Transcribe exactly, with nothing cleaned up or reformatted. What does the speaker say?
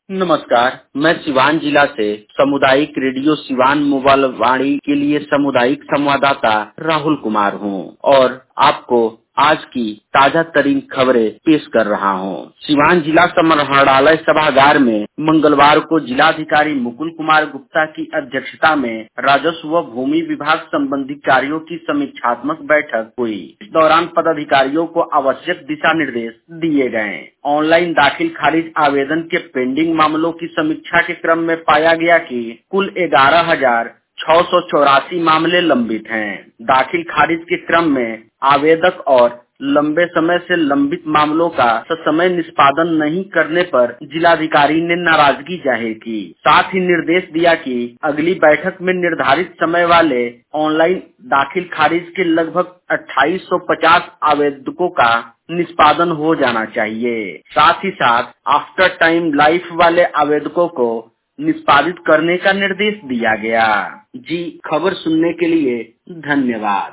नमस्कार, मैं सिवान जिला से सामुदायिक रेडियो सिवान मोबाइल वाणी के लिए सामुदायिक संवाददाता राहुल कुमार हूं और आपको आज की ताजा तरीन खबरें पेश कर रहा हूं। सिवान जिला समाहरणालय सभागार में मंगलवार को जिलाधिकारी मुकुल कुमार गुप्ता की अध्यक्षता में राजस्व व भूमि विभाग संबंधी कार्यों की समीक्षात्मक बैठक हुई। इस दौरान पदाधिकारियों को आवश्यक दिशा निर्देश दिए गए। ऑनलाइन दाखिल खारिज आवेदन के पेंडिंग मामलों की समीक्षा के क्रम में पाया गया कि कुल ग्यारह हजार छह सौ चौरासी मामले लंबित हैं। दाखिल खारिज के क्रम में आवेदक और लंबे समय से लंबित मामलों का ससमय निष्पादन नहीं करने पर जिलाधिकारी ने नाराजगी जाहिर की। साथ ही निर्देश दिया कि अगली बैठक में निर्धारित समय वाले ऑनलाइन दाखिल खारिज के लगभग अट्ठाईस सौ पचास आवेदकों का निष्पादन हो जाना चाहिए। साथ ही साथ आफ्टर टाइम लाइफ वाले आवेदकों को निष्पादित करने का निर्देश दिया गया। जी, खबर सुनने के लिए धन्यवाद।